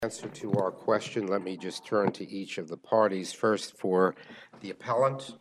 Answer to our question, let me just turn to each of the parties. First, for the appellant,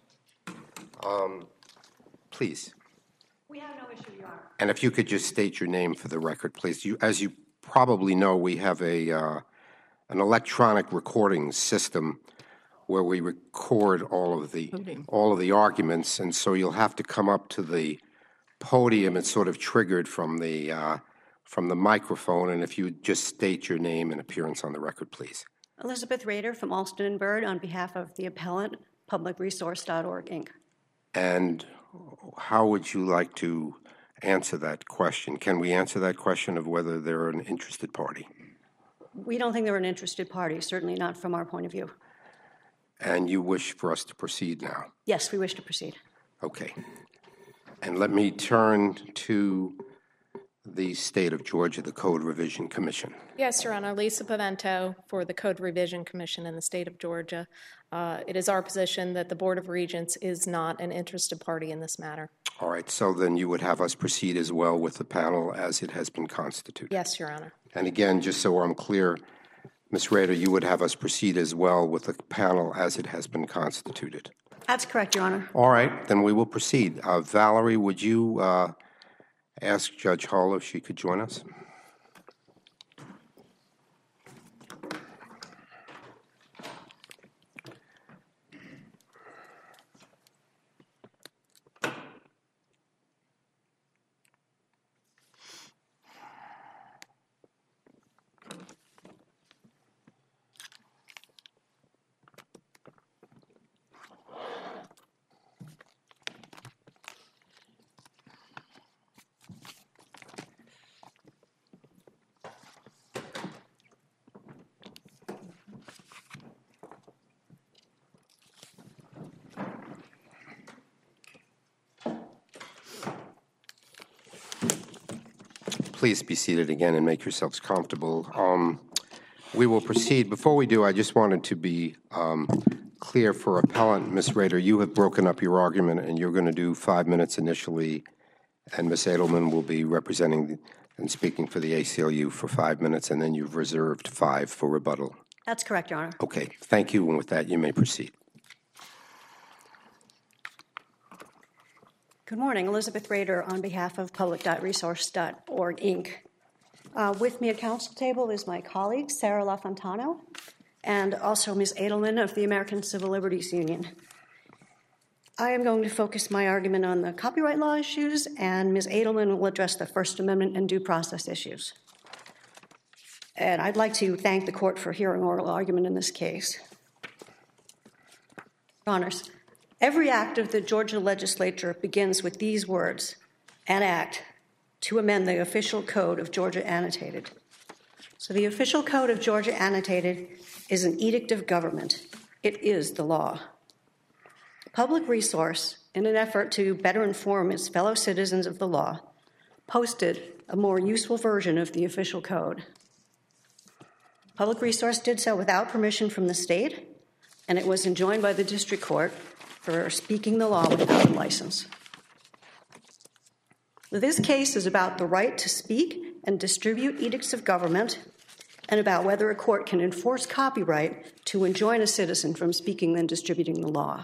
please. We have no issue, Your Honor. And if you could just state your name for the record, please. As you probably know, we have an electronic recording system where we record all of the arguments, and so you'll have to come up to the podium. It's sort of triggered from the microphone, and if you would just state your name and appearance on the record, please. Elizabeth Rader from Alston and Bird on behalf of the appellant, publicresource.org, Inc. And how would you like to answer that question? Can we answer that question of whether they're an interested party? We don't think they're an interested party, certainly not from our point of view. And you wish for us to proceed now? Yes, we wish to proceed. Okay. And let me turn to the State of Georgia, the Code Revision Commission. Yes, Your Honor. Lisa Pavento for the Code Revision Commission in the State of Georgia. It is our position that the Board of Regents is not an interested party in this matter. All right. So then you would have us proceed as well with the panel as it has been constituted? Yes, Your Honor. And again, just so I'm clear, Ms. Rader, you would have us proceed as well with the panel as it has been constituted? That's correct, Your Honor. All right. Then we will proceed. Valerie, would you ask Judge Hall if she could join us? Please be seated again and make yourselves comfortable. We will proceed. Before we do, I just wanted to be clear for appellant, Ms. Rader, you have broken up your argument and you're going to do 5 minutes initially, and Ms. Edelman will be representing and speaking for the ACLU for 5 minutes, and then you've reserved 5 for rebuttal. That's correct, Your Honor. Okay. Thank you. And with that, you may proceed. Good morning. Elizabeth Rader on behalf of public.resource.org, Inc. With me at council table is my colleague, Sarah LaFontano, and also Ms. Edelman of the American Civil Liberties Union. I am going to focus my argument on the copyright law issues, and Ms. Edelman will address the First Amendment and due process issues. And I'd like to thank the court for hearing oral argument in this case. Your Honors, every act of the Georgia legislature begins with these words: an act to amend the official code of Georgia annotated. So the official code of Georgia annotated is an edict of government. It is the law. Public Resource, in an effort to better inform its fellow citizens of the law, posted a more useful version of the official code. Public Resource did so without permission from the state, and it was enjoined by the district court for speaking the law without a license. This case is about the right to speak and distribute edicts of government, and about whether a court can enforce copyright to enjoin a citizen from speaking and distributing the law.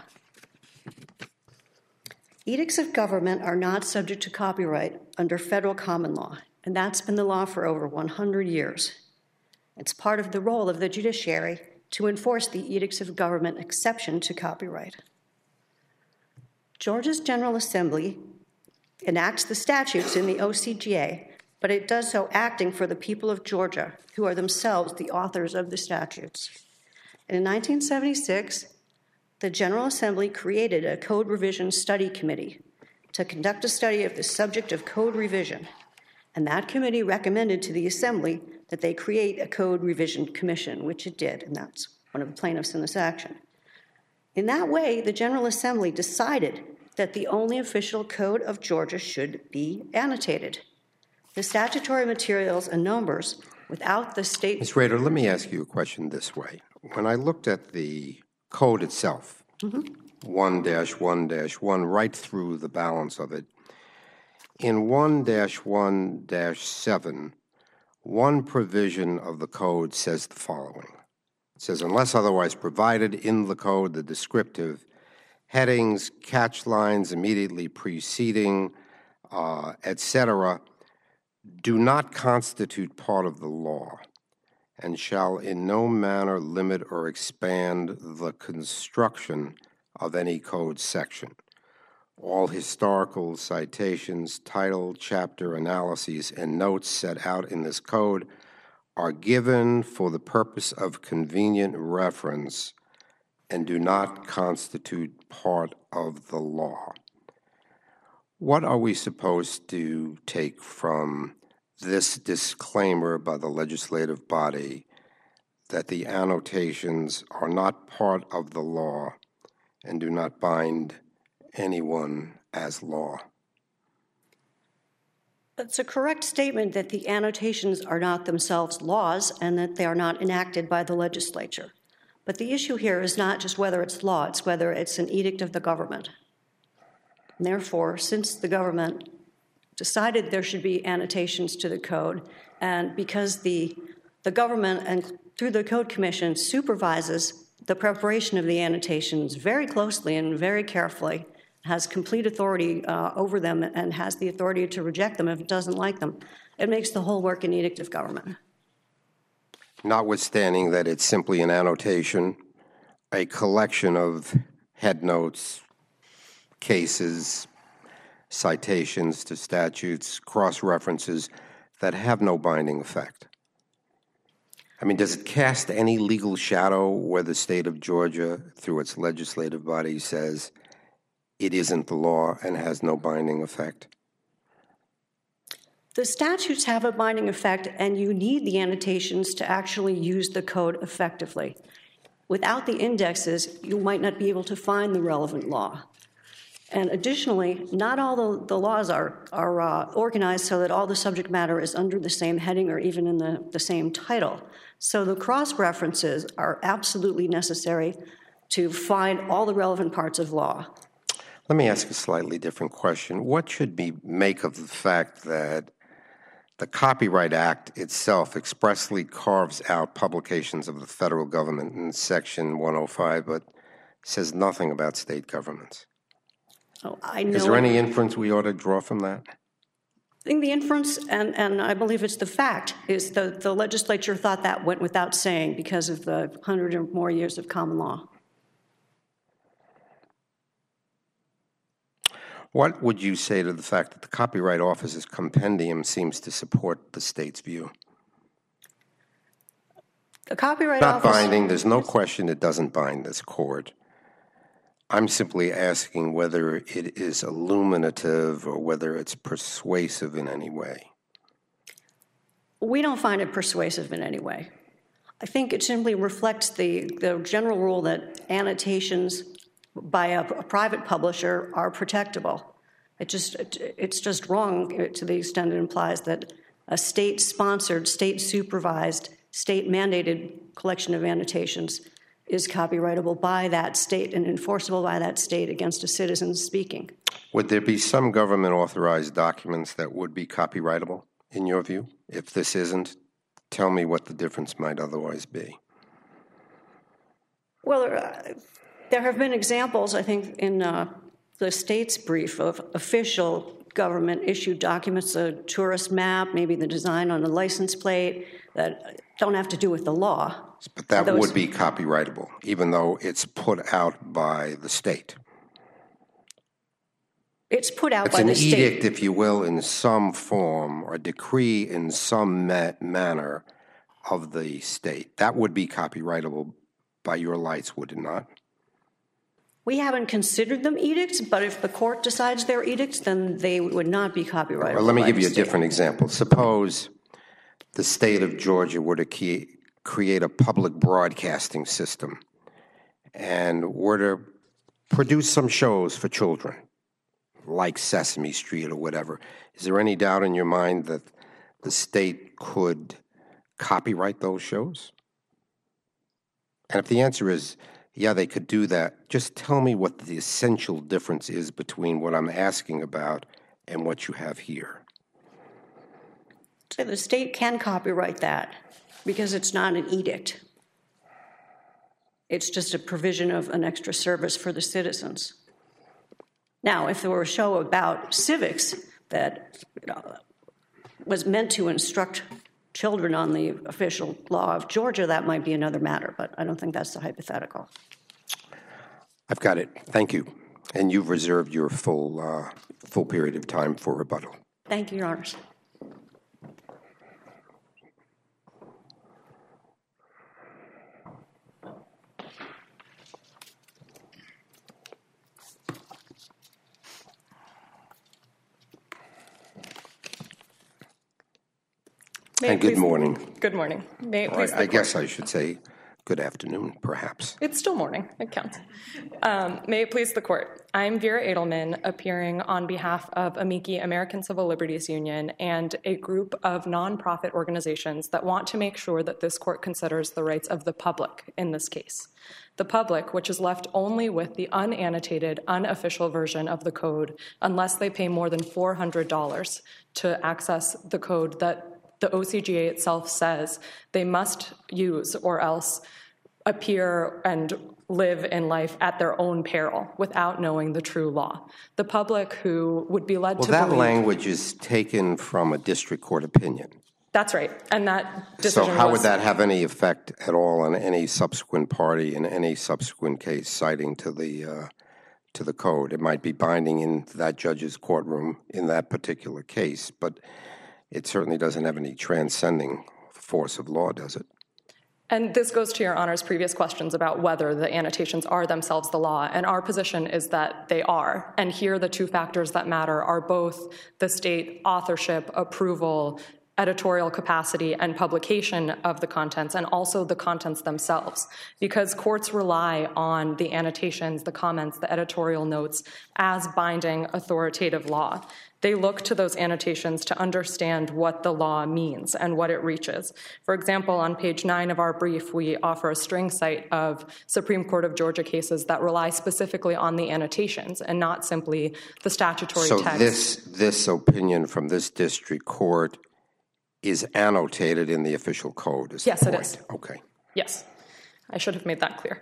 Edicts of government are not subject to copyright under federal common law, and that's been the law for over 100 years. It's part of the role of the judiciary to enforce the edicts of government exception to copyright. Georgia's General Assembly enacts the statutes in the OCGA, but it does so acting for the people of Georgia, who are themselves the authors of the statutes. And in 1976, the General Assembly created a Code Revision Study Committee to conduct a study of the subject of code revision, and that committee recommended to the Assembly that they create a Code Revision Commission, which it did, and that's one of the plaintiffs in this action. In that way, the General Assembly decided that the only official code of Georgia should be annotated. The statutory materials and numbers without the state... Ms. Rader, let me ask you a question this way. When I looked at the code itself, 1-1-1, right through the balance of it, in 1-1-7, one provision of the code says the following. It says, unless otherwise provided in the code, the descriptive headings, catch lines immediately preceding, etc., do not constitute part of the law and shall in no manner limit or expand the construction of any code section. All historical citations, title, chapter analyses, and notes set out in this code are given for the purpose of convenient reference and do not constitute part of the law. What are we supposed to take from this disclaimer by the legislative body that the annotations are not part of the law and do not bind anyone as law? It's a correct statement that the annotations are not themselves laws and that they are not enacted by the legislature. But the issue here is not just whether it's law, it's whether it's an edict of the government. And therefore, since the government decided there should be annotations to the code, and because the government and through the Code Commission supervises the preparation of the annotations very closely and very carefully, has complete authority over them and has the authority to reject them if it doesn't like them, it makes the whole work an edict of government. Notwithstanding that it's simply an annotation, a collection of head notes, cases, citations to statutes, cross-references that have no binding effect. I mean, does it cast any legal shadow where the state of Georgia, through its legislative body, says it isn't the law and has no binding effect? The statutes have a binding effect, and you need the annotations to actually use the code effectively. Without the indexes, you might not be able to find the relevant law. And additionally, not all the laws are organized so that all the subject matter is under the same heading or even in the same title. So the cross-references are absolutely necessary to find all the relevant parts of law. Let me ask a slightly different question. What should we make of the fact that the Copyright Act itself expressly carves out publications of the federal government in Section 105, but says nothing about state governments? Oh, I know. Is there any inference we ought to draw from that? I think the inference, and I believe it's the fact, is the legislature thought that went without saying because of the 100 or more years of common law. What would you say to the fact that the Copyright Office's compendium seems to support the state's view? The Copyright Not Office... binding. There's no question it doesn't bind this court. I'm simply asking whether it is illuminative or whether it's persuasive in any way. We don't find it persuasive in any way. I think it simply reflects the general rule that annotations by a private publisher are protectable. It's just wrong to the extent it implies that a state-sponsored, state-supervised, state-mandated collection of annotations is copyrightable by that state and enforceable by that state against a citizen speaking. Would there be some government-authorized documents that would be copyrightable, in your view? If this isn't, tell me what the difference might otherwise be. Well, there have been examples, I think, in the state's brief of official government-issued documents, a tourist map, maybe the design on a license plate, that don't have to do with the law. But that would be copyrightable, even though it's put out by the state. It's put out by the state. It's an edict, if you will, in some form, or a decree in some manner of the state. That would be copyrightable by your lights, would it not? We haven't considered them edicts, but if the court decides they're edicts, then they would not be copyrightable. Well, let me give you a different example. Suppose the state of Georgia were to create a public broadcasting system and were to produce some shows for children, like Sesame Street or whatever. Is there any doubt in your mind that the state could copyright those shows? And if the answer is, yeah, they could do that, just tell me what the essential difference is between what I'm asking about and what you have here. So the state can copyright that because it's not an edict. It's just a provision of an extra service for the citizens. Now, if there were a show about civics that was meant to instruct children on the official law of Georgia, that might be another matter, but I don't think that's the hypothetical. I've got it. Thank you. And you've reserved your full period of time for rebuttal. Thank you, Your Honors. And good morning. Good morning. May it please the I guess I should say good afternoon, perhaps. It's still morning. It counts. May it please the court. I'm Vera Edelman, appearing on behalf of AMICI, American Civil Liberties Union, and a group of nonprofit organizations that want to make sure that this court considers the rights of the public in this case. The public, which is left only with the unannotated, unofficial version of the code, unless they pay more than $400 to access the code that the OCGA itself says they must use or else appear and live in life at their own peril without knowing the true law. The public who would be led to believe— Well, that language is taken from a district court opinion. That's right. And that decision So how would that have any effect at all on any subsequent party in any subsequent case citing to the code? It might be binding in that judge's courtroom in that particular case, but it certainly doesn't have any transcending force of law, does it? And this goes to Your Honor's previous questions about whether the annotations are themselves the law, and our position is that they are. And here the two factors that matter are both the state authorship, approval, editorial capacity, and publication of the contents, and also the contents themselves. Because courts rely on the annotations, the comments, the editorial notes as binding authoritative law. They look to those annotations to understand what the law means and what it reaches. For example, on page 9 of our brief, we offer a string cite of Supreme Court of Georgia cases that rely specifically on the annotations and not simply the statutory text. So this opinion from this district court is annotated in the official code, is Yes, the it point? is. Okay. Yes, I should have made that clear.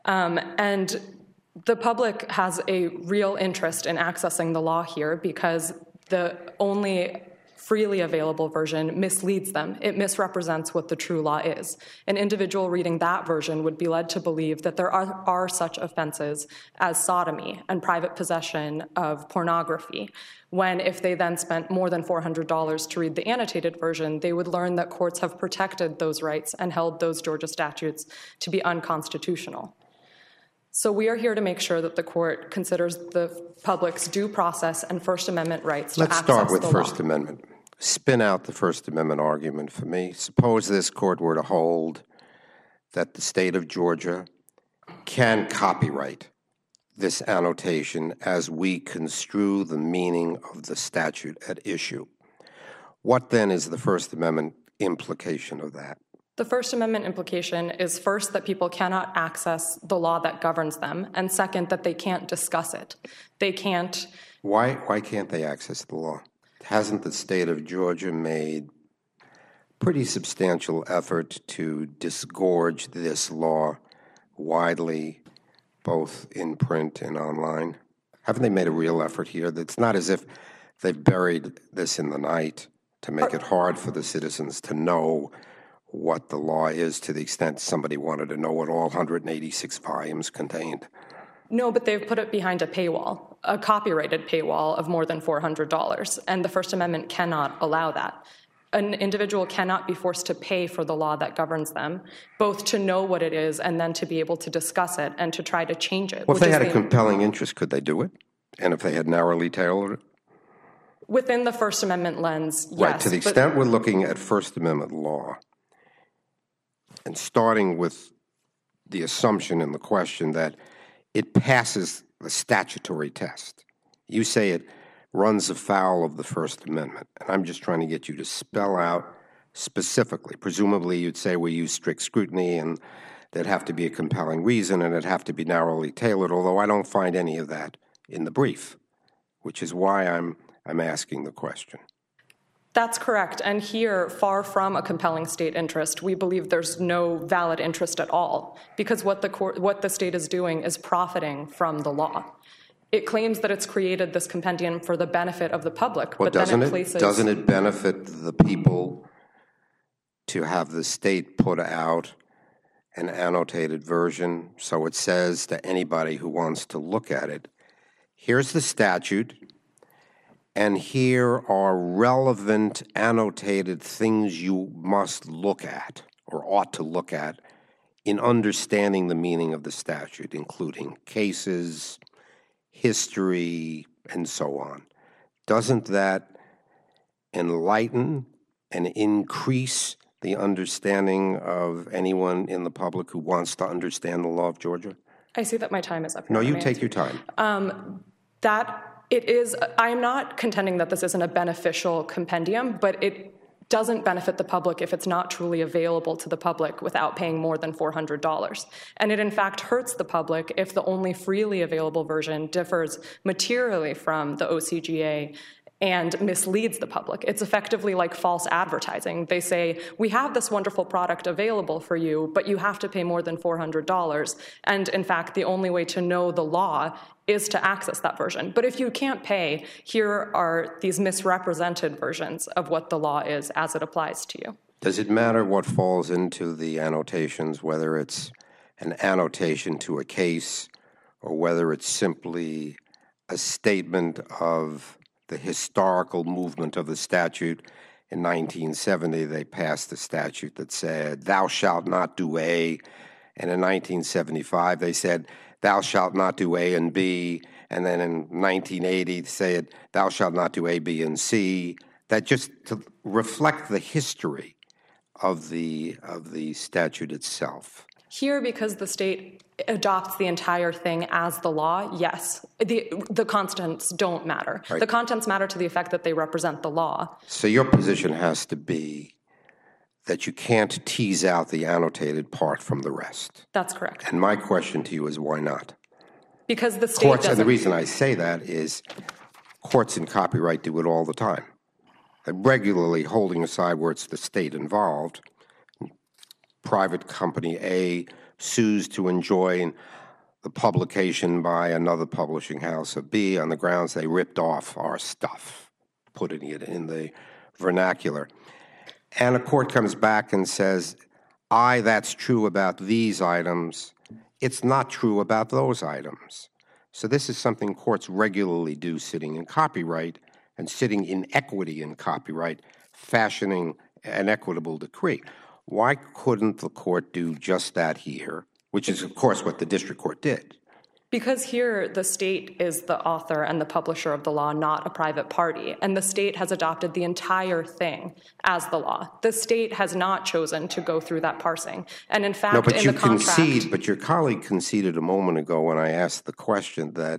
And the public has a real interest in accessing the law here because the only freely available version misleads them. It misrepresents what the true law is. An individual reading that version would be led to believe that there are such offenses as sodomy and private possession of pornography, when if they then spent more than $400 to read the annotated version, they would learn that courts have protected those rights and held those Georgia statutes to be unconstitutional. So we are here to make sure that the court considers the public's due process and First Amendment rights to access the law. Let's start with First Amendment. Spin out the First Amendment argument for me. Suppose this court were to hold that the state of Georgia can copyright this annotation as we construe the meaning of the statute at issue. What then is the First Amendment implication of that? The First Amendment implication is first that people cannot access the law that governs them, and second that they can't discuss it. They can't. Why can't they access the law? Hasn't the state of Georgia made pretty substantial effort to disgorge this law widely, both in print and online? Haven't they made a real effort here? It's not as if they've buried this in the night to make it hard for the citizens to know what the law is, to the extent somebody wanted to know what all 186 volumes contained. No, but they've put it behind a paywall, a copyrighted paywall of more than $400, and the First Amendment cannot allow that. An individual cannot be forced to pay for the law that governs them, both to know what it is and then to be able to discuss it and to try to change it. Well, if they had a compelling interest, could they do it? And if they had narrowly tailored it? Within the First Amendment lens, yes. Right, to the extent we're looking at First Amendment law, and starting with the assumption in the question that it passes the statutory test. You say it runs afoul of the First Amendment, and I'm just trying to get you to spell out specifically. Presumably you'd say we use strict scrutiny and there'd have to be a compelling reason and it'd have to be narrowly tailored, although I don't find any of that in the brief, which is why I'm asking the question. That's correct. And here, far from a compelling state interest, we believe there's no valid interest at all, because what the state is doing is profiting from the law. It claims that it's created this compendium for the benefit of the public, Well, but then it places... Doesn't it benefit the people to have the state put out an annotated version so it says to anybody who wants to look at it, here's the statute, and here are relevant annotated things you must look at or ought to look at in understanding the meaning of the statute, including cases, history, and so on. Doesn't that enlighten and increase the understanding of anyone in the public who wants to understand the law of Georgia? I see that my time is up. No, you take your time. I'm not contending that this isn't a beneficial compendium, but it doesn't benefit the public if it's not truly available to the public without paying more than $400. And it in fact hurts the public if the only freely available version differs materially from the OCGA and misleads the public. It's effectively like false advertising. They say, we have this wonderful product available for you, but you have to pay more than $400. And in fact, the only way to know the law is to access that version. But if you can't pay, here are these misrepresented versions of what the law is as it applies to you. Does it matter what falls into the annotations, whether it's an annotation to a case or whether it's simply a statement of the historical movement of the statute? In 1970, they passed a statute that said, thou shalt not do A. And in 1975, they said, thou shalt not do A and B. And then in 1980, they said, thou shalt not do A, B, and C. That just to reflect the history of the statute itself. Here, because the state adopts the entire thing as the law, yes, the contents don't matter. Right. The contents matter to the effect that they represent the law. So your position has to be that you can't tease out the annotated part from the rest. That's correct. And my question to you is, why not? Because the state courts, and the reason I say that is courts in copyright do it all the time. They're regularly holding aside where it's the state involved. Private company A sues to enjoin the publication by another publishing house of B on the grounds they ripped off our stuff, putting it in the vernacular. And a court comes back and says, that's true about these items. It's not true about those items. So this is something courts regularly do, sitting in copyright and sitting in equity in copyright, fashioning an equitable decree. Why couldn't the court do just that here, which is, of course, what the district court did? Because here the state is the author and the publisher of the law, not a private party, and the state has adopted the entire thing as the law. The state has not chosen to go through that parsing. And in fact, in the contract... But your colleague conceded a moment ago when I asked the question that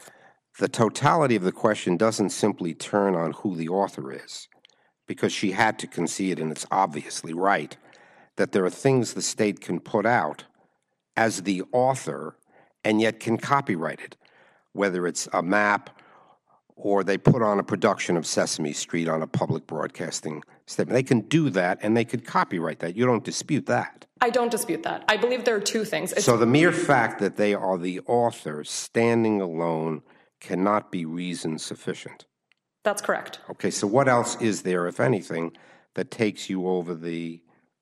the totality of the question doesn't simply turn on who the author is, because she had to concede, and it's obviously right, that there are things the state can put out as the author and yet can copyright it, whether it's a map or they put on a production of Sesame Street on a public broadcasting statement. They can do that, and they could copyright that. You don't dispute that. I don't dispute that. I believe there are two things. So the mere fact that they are the author standing alone cannot be reason sufficient. That's correct. Okay, so what else is there, if anything, that takes you over the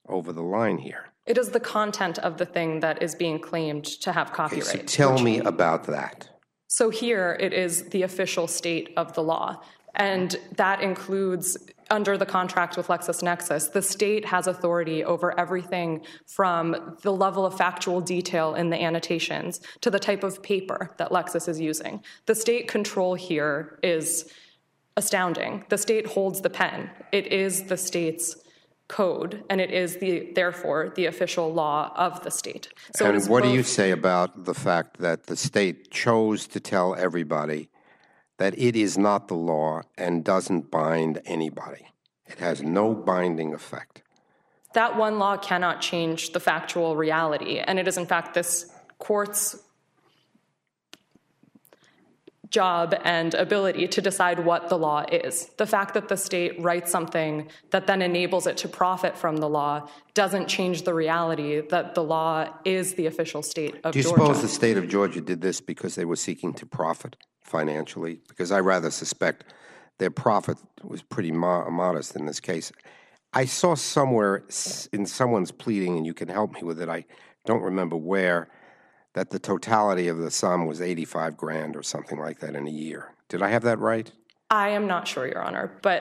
line here? It is the content of the thing that is being claimed to have copyright. Okay, so tell me about that. So here it is the official state of the law, and that includes, under the contract with LexisNexis, the state has authority over everything from the level of factual detail in the annotations to the type of paper that Lexis is using. The state control here is astounding. The state holds the pen. It is the state's code, and it is therefore the official law of the state. So and what do you say about the fact that the state chose to tell everybody that it is not the law and doesn't bind anybody? It has no binding effect. That one law cannot change the factual reality, and it is in fact this court's job and ability to decide what the law is. The fact that the state writes something that then enables it to profit from the law doesn't change the reality that the law is the official state of Georgia. Do you suppose the state of Georgia did this because they were seeking to profit financially? Because I rather suspect their profit was pretty modest in this case. I saw somewhere in someone's pleading, and you can help me with it, I don't remember where, that the totality of the sum was $85,000 or something like that in a year. Did I have that right? I am not sure, Your Honor, but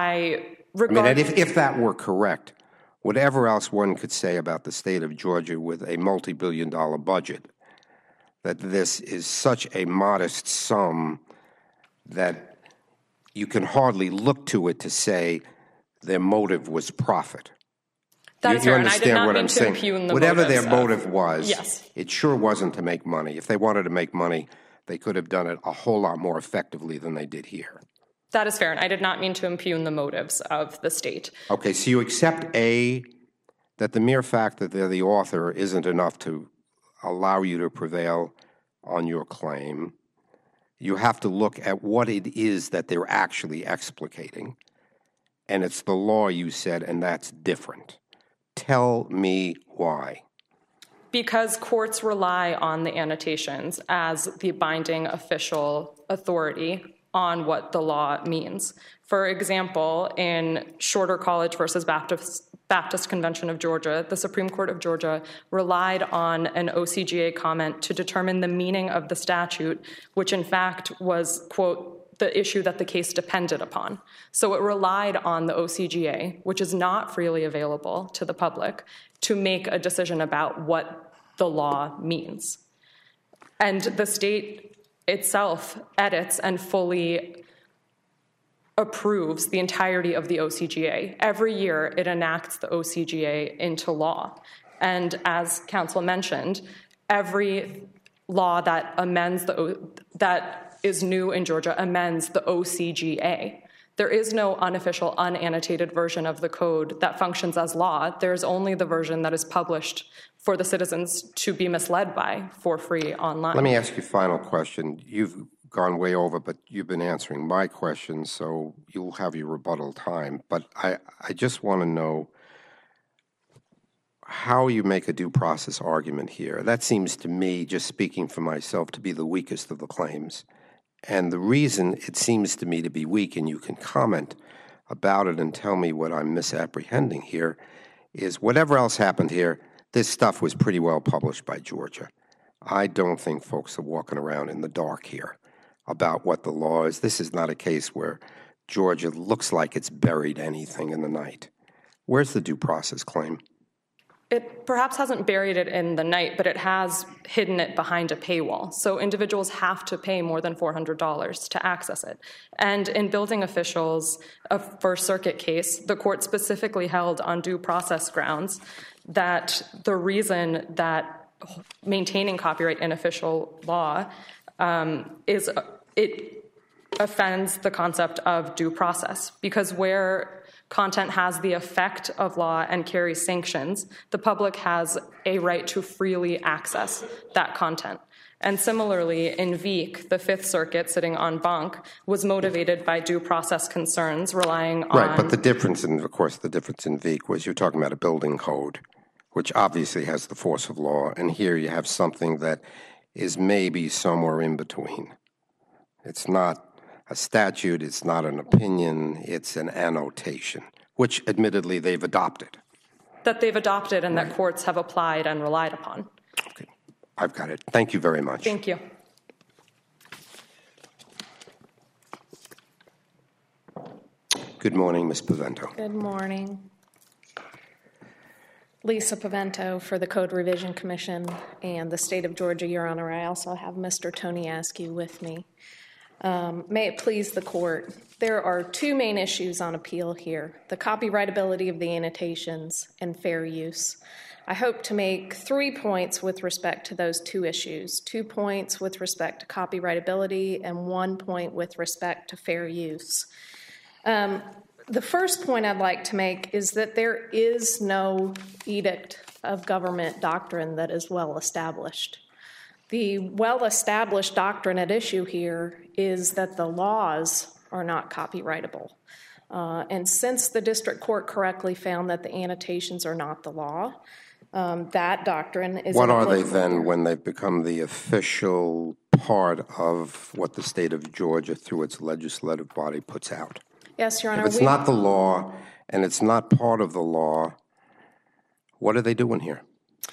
if that were correct, whatever else one could say about the state of Georgia with a multi-billion-dollar budget, that this is such a modest sum that you can hardly look to it to say their motive was profit. That is fair, and I did not mean to impugn the whatever their motive was, yes, it sure wasn't to make money. If they wanted to make money, they could have done it a whole lot more effectively than they did here. That is fair, and I did not mean to impugn the motives of the state. Okay, so you accept, that the mere fact that they're the author isn't enough to allow you to prevail on your claim. You have to look at what it is that they're actually explicating. And it's the law, you said, and that's different. Tell me why. Because courts rely on the annotations as the binding official authority on what the law means. For example, in Shorter College versus Baptist Convention of Georgia, the Supreme Court of Georgia relied on an OCGA comment to determine the meaning of the statute, which in fact was, quote, the issue that the case depended upon. So it relied on the OCGA, which is not freely available to the public, to make a decision about what the law means. And the state itself edits and fully approves the entirety of the OCGA. Every year it enacts the OCGA into law. And as counsel mentioned, every law that amends that is new in Georgia amends the OCGA. There is no unofficial, unannotated version of the code that functions as law. There's only the version that is published for the citizens to be misled by for free online. Let me ask you a final question. You've gone way over, but you've been answering my question, so you'll have your rebuttal time. But I just want to know how you make a due process argument here. That seems to me, just speaking for myself, to be the weakest of the claims. And the reason it seems to me to be weak, and you can comment about it and tell me what I'm misapprehending here, is whatever else happened here, this stuff was pretty well published by Georgia. I don't think folks are walking around in the dark here about what the law is. This is not a case where Georgia looks like it's buried anything in the night. Where's the due process claim? It perhaps hasn't buried it in the night, but it has hidden it behind a paywall. So individuals have to pay more than $400 to access it. And in Building Officials, a First Circuit case, the court specifically held on due process grounds that the reason that maintaining copyright in official law is it offends the concept of due process, because where content has the effect of law and carries sanctions, the public has a right to freely access that content. And similarly, in Veek, the Fifth Circuit, sitting en banc, was motivated by due process concerns, relying on... Right, but the difference in Veek was you're talking about a building code, which obviously has the force of law, and here you have something that is maybe somewhere in between. It's not a statute, it's not an opinion, it's an annotation, which admittedly they've adopted. That they've adopted and that courts have applied and relied upon. Okay, I've got it. Thank you very much. Thank you. Good morning, Ms. Pavento. Good morning. Lisa Pavento for the Code Revision Commission and the State of Georgia, Your Honor. I also have Mr. Tony Askew with me. May it please the court, there are two main issues on appeal here: the copyrightability of the annotations and fair use. I hope to make 3 points with respect to those two issues, 2 points with respect to copyrightability and 1 point with respect to fair use. The first point I'd like to make is that there is no edict of government doctrine that is well established. The well-established doctrine at issue here is that the laws are not copyrightable. And since the district court correctly found that the annotations are not the law, that doctrine is... What are they then when they become the official part of what the state of Georgia, through its legislative body, puts out? Yes, Your Honor. If it's not the law and it's not part of the law, what are they doing here?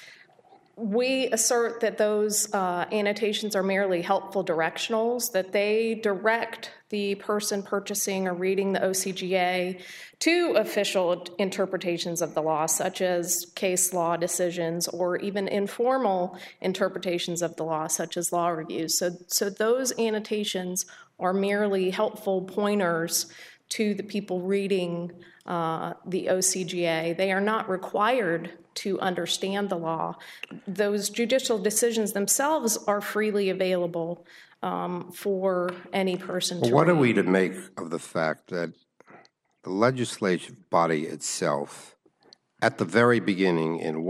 We assert that those annotations are merely helpful directionals, that they direct the person purchasing or reading the OCGA to official interpretations of the law, such as case law decisions or even informal interpretations of the law, such as law reviews. So those annotations are merely helpful pointers to the people reading the OCGA. They are not required to understand the law. Those judicial decisions themselves are freely available for any person to read. What are we to make of the fact that the legislative body itself, at the very beginning in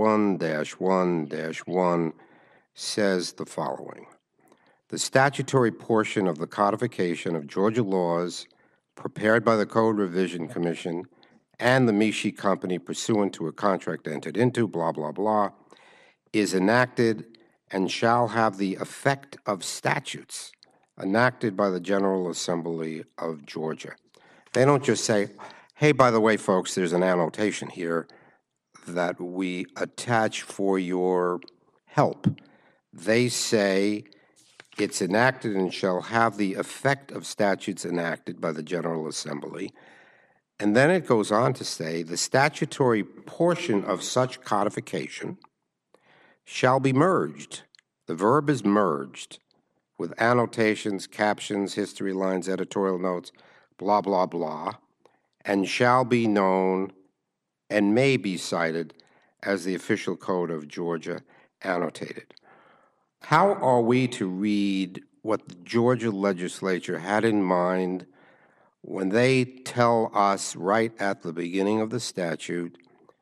1-1-1, says the following: the statutory portion of the codification of Georgia laws prepared by the Code Revision Commission and the Mishi Company pursuant to a contract entered into, blah, blah, blah, is enacted and shall have the effect of statutes enacted by the General Assembly of Georgia. They don't just say, hey, by the way, folks, there's an annotation here that we attach for your help. They say it's enacted and shall have the effect of statutes enacted by the General Assembly. And then it goes on to say the statutory portion of such codification shall be merged. The verb is merged with annotations, captions, history lines, editorial notes, blah, blah, blah, and shall be known and may be cited as the official code of Georgia annotated. How are we to read what the Georgia legislature had in mind when they tell us right at the beginning of the statute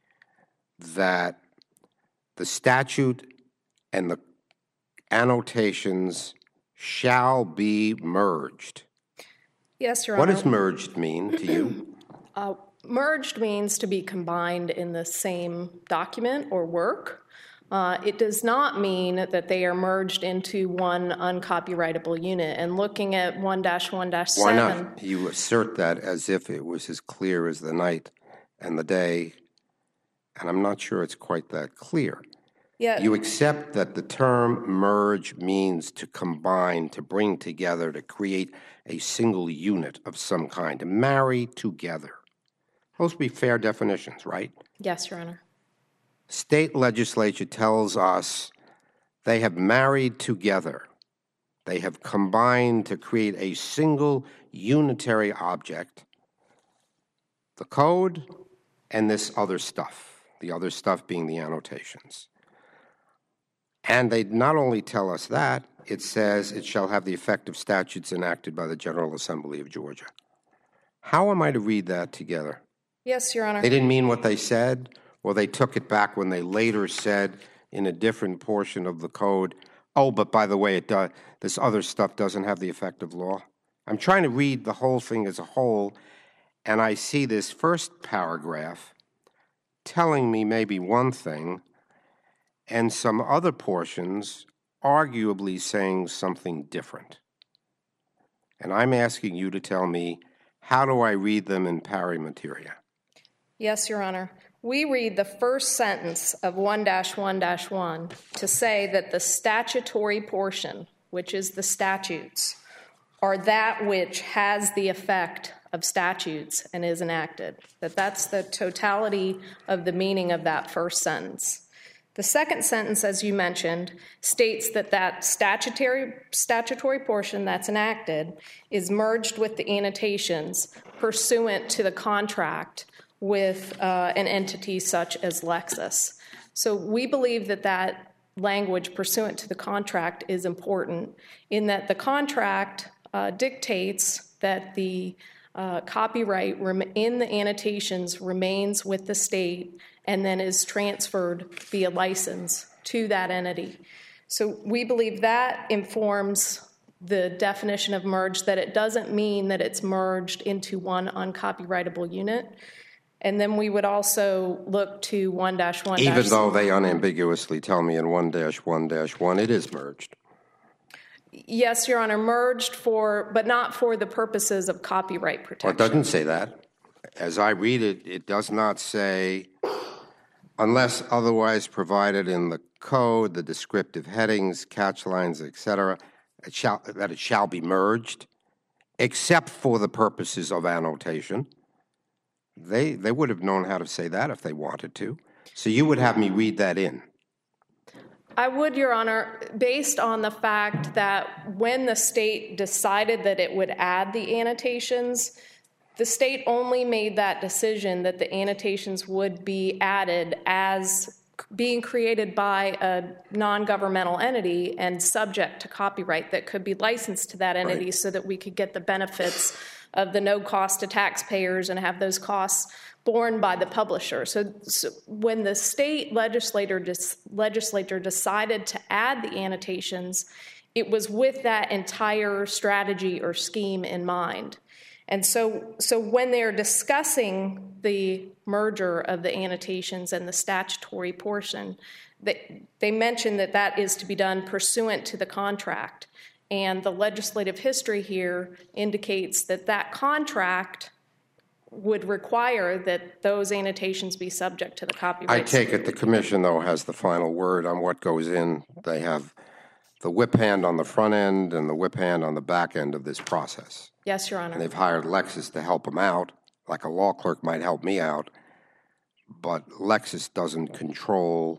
that the statute and the annotations shall be merged? Yes, Your What Honor. does merged mean to you? Merged means to be combined in the same document or work. It does not mean that they are merged into one uncopyrightable unit. And looking at 1-1-7... Why not? You assert that as if it was as clear as the night and the day, and I'm not sure it's quite that clear. Yeah. You accept that the term merge means to combine, to bring together, to create a single unit of some kind, to marry together. Those would be fair definitions, right? Yes, Your Honor. State legislature tells us they have married together. They have combined to create a single unitary object, the code and this other stuff, the other stuff being the annotations. And they not only tell us that, it says it shall have the effect of statutes enacted by the General Assembly of Georgia. How am I to read that together? Yes, Your Honor. They didn't mean what they said, or they took it back when they later said in a different portion of the code, oh, but by the way, this other stuff doesn't have the effect of law. I'm trying to read the whole thing as a whole, and I see this first paragraph telling me maybe one thing, and some other portions arguably saying something different. And I'm asking you to tell me, how do I read them in pari materia? Yes, Your Honor. We read the first sentence of 1-1-1 to say that the statutory portion, which is the statutes, are that which has the effect of statutes and is enacted. That's the totality of the meaning of that first sentence. The second sentence, as you mentioned, states that that statutory portion that's enacted is merged with the annotations pursuant to the contract with an entity such as Lexis. So we believe that that language pursuant to the contract is important in that the contract dictates that the copyright in the annotations remains with the state and then is transferred via license to that entity. So we believe that informs the definition of merge, that it doesn't mean that it's merged into one uncopyrightable unit. And then we would also look to 1-1- Even though they unambiguously tell me in 1-1-1 it is merged. Yes, Your Honor, merged for, but not for the purposes of copyright protection. Well, it doesn't say that. As I read it, it does not say, unless otherwise provided in the code, the descriptive headings, catch lines, etc., that it shall be merged, except for the purposes of annotation. They would have known how to say that if they wanted to. So you would have me read that in. I would, Your Honor, based on the fact that when the state decided that it would add the annotations, the state only made that decision that the annotations would be added as being created by a non-governmental entity and subject to copyright that could be licensed to that entity, right, so that we could get the benefits of the no cost to taxpayers and have those costs borne by the publisher. So when the state legislature decided to add the annotations, it was with that entire strategy or scheme in mind. And so when they're discussing the merger of the annotations and the statutory portion, they mention that that is to be done pursuant to the contract. And the legislative history here indicates that that contract would require that those annotations be subject to the copyright. I take it the commission, though, has the final word on what goes in. They have the whip hand on the front end and the whip hand on the back end of this process. Yes, Your Honor. And they've hired Lexis to help them out, like a law clerk might help me out, but Lexis doesn't control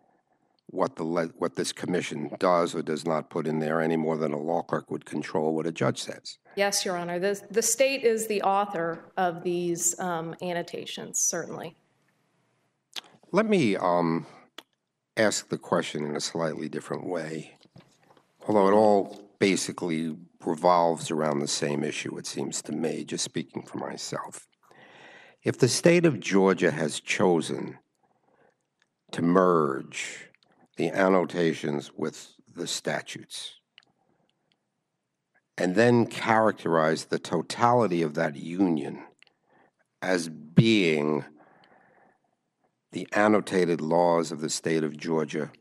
what this commission does or does not put in there any more than a law clerk would control what a judge says. Yes, Your Honor. The state is the author of these annotations, certainly. Let me ask the question in a slightly different way, although it all basically revolves around the same issue, it seems to me, just speaking for myself. If the state of Georgia has chosen to merge the annotations with the statutes and then characterize the totality of that union as being the annotated laws of the state of Georgia,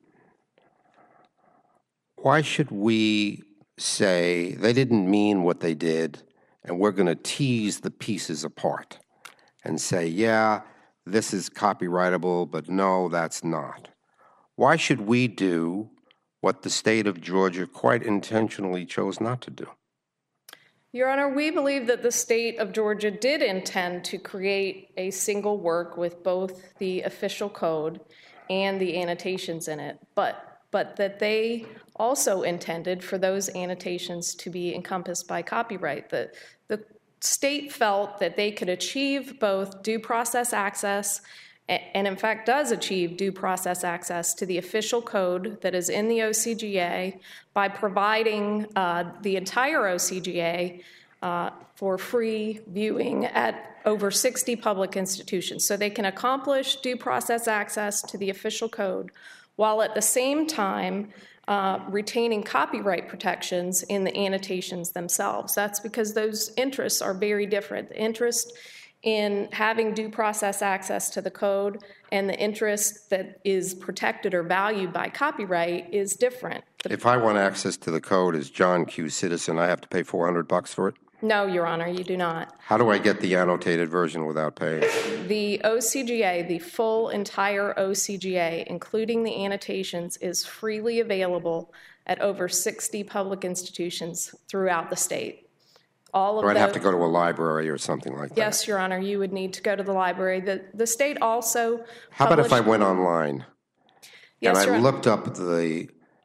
why should we say they didn't mean what they did and we're going to tease the pieces apart and say, yeah, this is copyrightable, but no, that's not? Why should we do what the state of Georgia quite intentionally chose not to do? Your Honor, we believe that the state of Georgia did intend to create a single work with both the official code and the annotations in it, but that they also intended for those annotations to be encompassed by copyright. The state felt that they could achieve both due process access and in fact does achieve due process access to the official code that is in the OCGA by providing the entire OCGA for free viewing at over 60 public institutions. So they can accomplish due process access to the official code while at the same time retaining copyright protections in the annotations themselves. That's because those interests are very different. The interest in having due process access to the code and the interest that is protected or valued by copyright is different. If I want access to the code as John Q. Citizen, I have to pay $400 for it? No, Your Honor, you do not. How do I get the annotated version without paying? The OCGA, the full entire OCGA, including the annotations, is freely available at over 60 public institutions throughout the state. Or I'd have to go to a library or something like that. Yes, Your Honor, you would need to go to the library. The state also How about if I went online yes, and I looked up the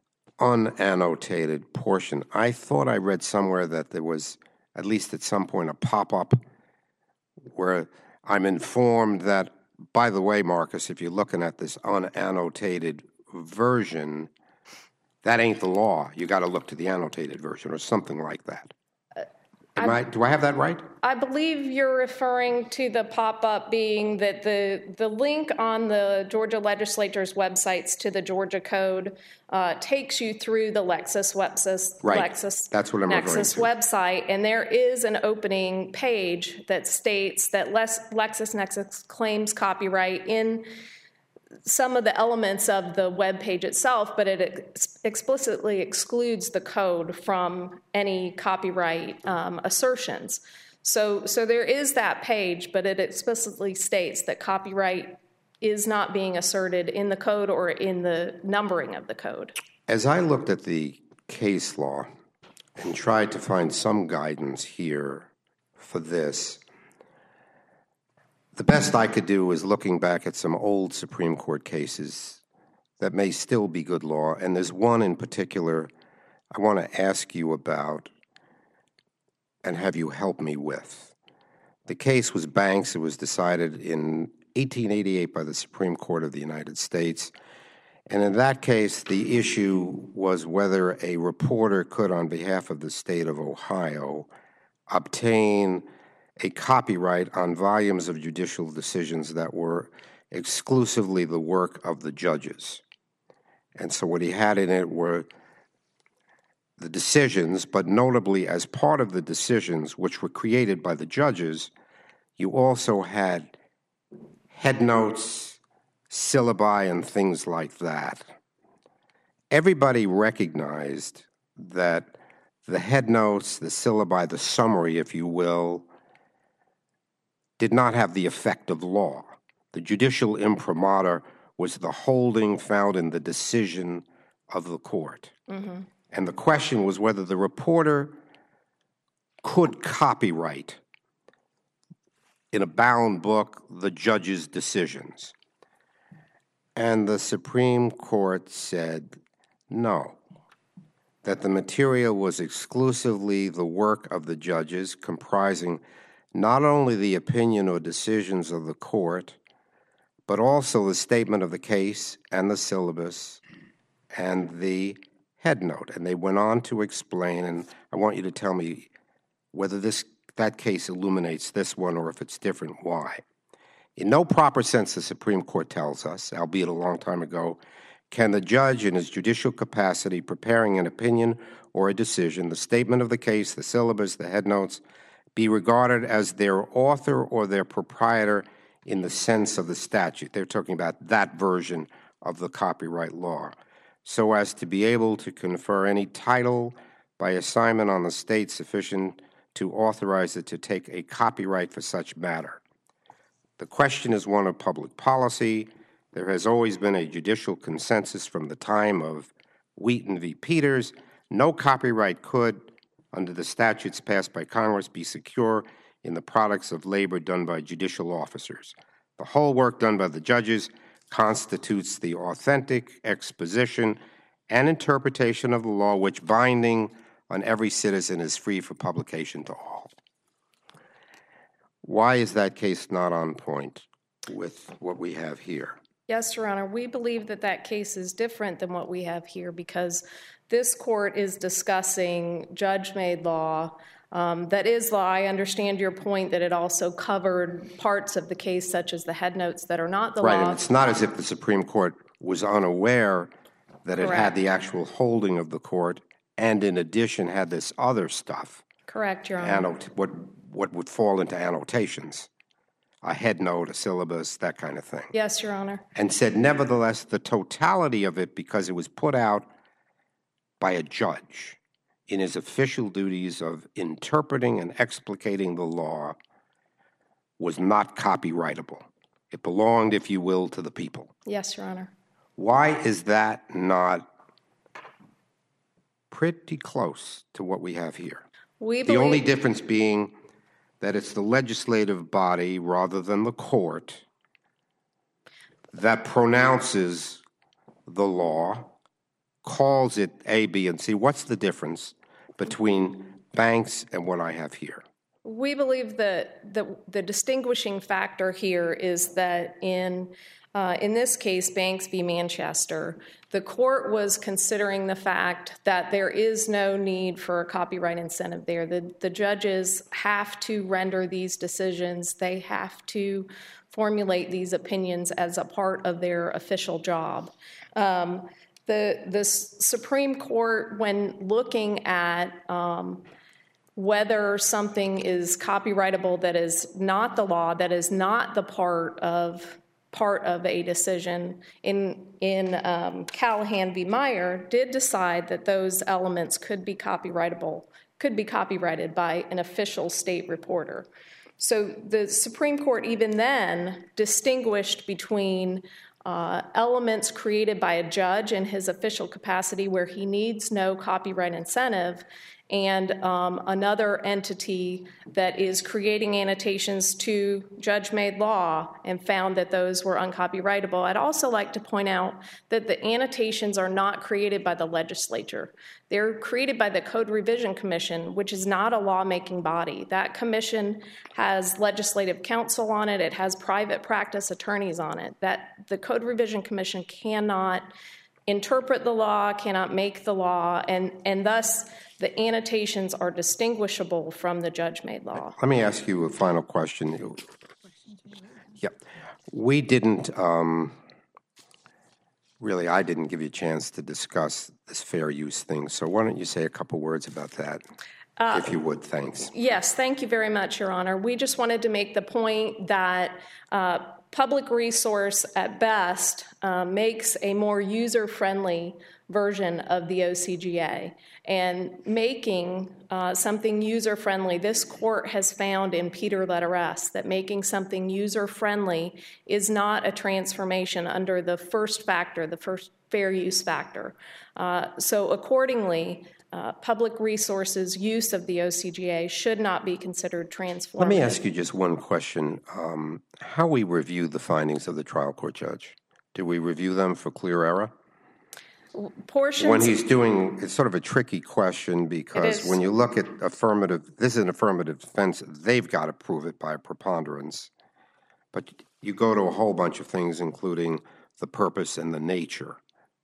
unannotated portion? I thought I read somewhere that there was, at least at some point, a pop-up where I'm informed that, by the way, Marcus, if you're looking at this unannotated version, that ain't the law. You got to look to the annotated version or something like that. Do I have that right? I believe you're referring to the pop-up being that the link on the Georgia legislature's websites to the Georgia Code takes you through the LexisNexis That's what I'm referring to. website, and there is an opening page that states that LexisNexis claims copyright in some of the elements of the web page itself, but it explicitly excludes the code from any copyright assertions. So there is that page, but it explicitly states that copyright is not being asserted in the code or in the numbering of the code. As I looked at the case law and tried to find some guidance here for this, the best I could do is looking back at some old Supreme Court cases that may still be good law, and there's one in particular I want to ask you about and have you help me with. The case was Banks. It was decided in 1888 by the Supreme Court of the United States, and in that case, the issue was whether a reporter could, on behalf of the state of Ohio, obtain a copyright on volumes of judicial decisions that were exclusively the work of the judges. And so what he had in it were the decisions, but notably as part of the decisions which were created by the judges, you also had headnotes, syllabi, and things like that. Everybody recognized that the headnotes, the syllabi, the summary, if you will, did not have the effect of law. The judicial imprimatur was the holding found in the decision of the court. Mm-hmm. And the question was whether the reporter could copyright in a bound book the judge's decisions. And the Supreme Court said no, that the material was exclusively the work of the judges, comprising not only the opinion or decisions of the court, but also the statement of the case and the syllabus and the headnote. And they went on to explain, and I want you to tell me whether that case illuminates this one or if it's different, why. In no proper sense, the Supreme Court tells us, albeit a long time ago, can the judge in his judicial capacity preparing an opinion or a decision, the statement of the case, the syllabus, the headnotes, be regarded as their author or their proprietor in the sense of the statute. They're talking about that version of the copyright law, so as to be able to confer any title by assignment on the state sufficient to authorize it to take a copyright for such matter. The question is one of public policy. There has always been a judicial consensus from the time of Wheaton v. Peters. No copyright could, under the statutes passed by Congress, be secure in the products of labor done by judicial officers. The whole work done by the judges constitutes the authentic exposition and interpretation of the law, which binding on every citizen is free for publication to all. Why is that case not on point with what we have here? Yes, Your Honor. We believe that that case is different than what we have here because this court is discussing judge-made law. That is law. I understand your point that it also covered parts of the case, such as the headnotes that are not the law. Right, and it's not as if the Supreme Court was unaware that it had the actual holding of the court and, in addition, had this other stuff. Correct, Your Honor. What would fall into annotations, a headnote, a syllabus, that kind of thing. Yes, Your Honor. And said, nevertheless, the totality of it, because it was put out by a judge in his official duties of interpreting and explicating the law, was not copyrightable. It belonged, if you will, to the people. Yes, Your Honor. Why is that not pretty close to what we have here? The only difference being that it's the legislative body rather than the court that pronounces the law, calls it A, B, and C. What's the difference between Banks and what I have here? We believe that the distinguishing factor here is that in In this case, Banks v. Manchester, the court was considering the fact that there is no need for a copyright incentive there. The judges have to render these decisions. They have to formulate these opinions as a part of their official job. The Supreme Court, when looking at whether something is copyrightable that is not the law, that is not the part of a decision in Callahan v. Meyer, did decide that those elements could be copyrighted by an official state reporter. So the Supreme Court even then distinguished between elements created by a judge in his official capacity where he needs no copyright incentive and another entity that is creating annotations to judge-made law and found that those were uncopyrightable. I'd also like to point out that the annotations are not created by the legislature. They're created by the Code Revision Commission, which is not a lawmaking body. That commission has legislative counsel on it. It has private practice attorneys on it. That the Code Revision Commission cannot interpret the law, cannot make the law, and thus the annotations are distinguishable from the judge-made law. Let me ask you a final question. Yeah, we didn't, really, I didn't give you a chance to discuss this fair use thing, so why don't you say a couple words about that, if you would, thanks. Yes, thank you very much, Your Honor. We just wanted to make the point that public resource, at best, makes a more user-friendly version of the OCGA. And making something user-friendly, this court has found in Peter Letter S that making something user-friendly is not a transformation under the first factor, the first fair use factor. So accordingly, public resources use of the OCGA should not be considered transformative. Let me ask you just one question. How we review the findings of the trial court judge? Do we review them for clear error? Portions. When he's doing, it's sort of a tricky question because when you look at affirmative, this is an affirmative defense, they've got to prove it by preponderance. But you go to a whole bunch of things, including the purpose and the nature.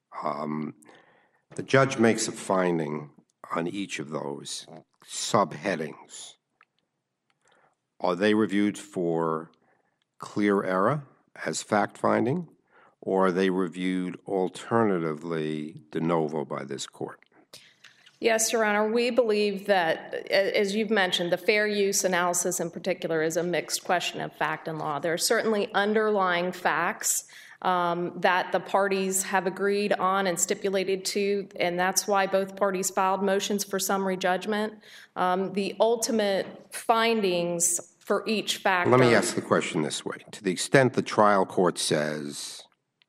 The judge makes a finding on each of those subheadings. Are they reviewed for clear error as fact-finding, or are they reviewed alternatively de novo by this court? Yes, Your Honor. We believe that, as you've mentioned, the fair use analysis in particular is a mixed question of fact and law. There are certainly underlying facts that the parties have agreed on and stipulated to, and that's why both parties filed motions for summary judgment. The ultimate findings for each factor. Let me ask the question this way. To the extent the trial court says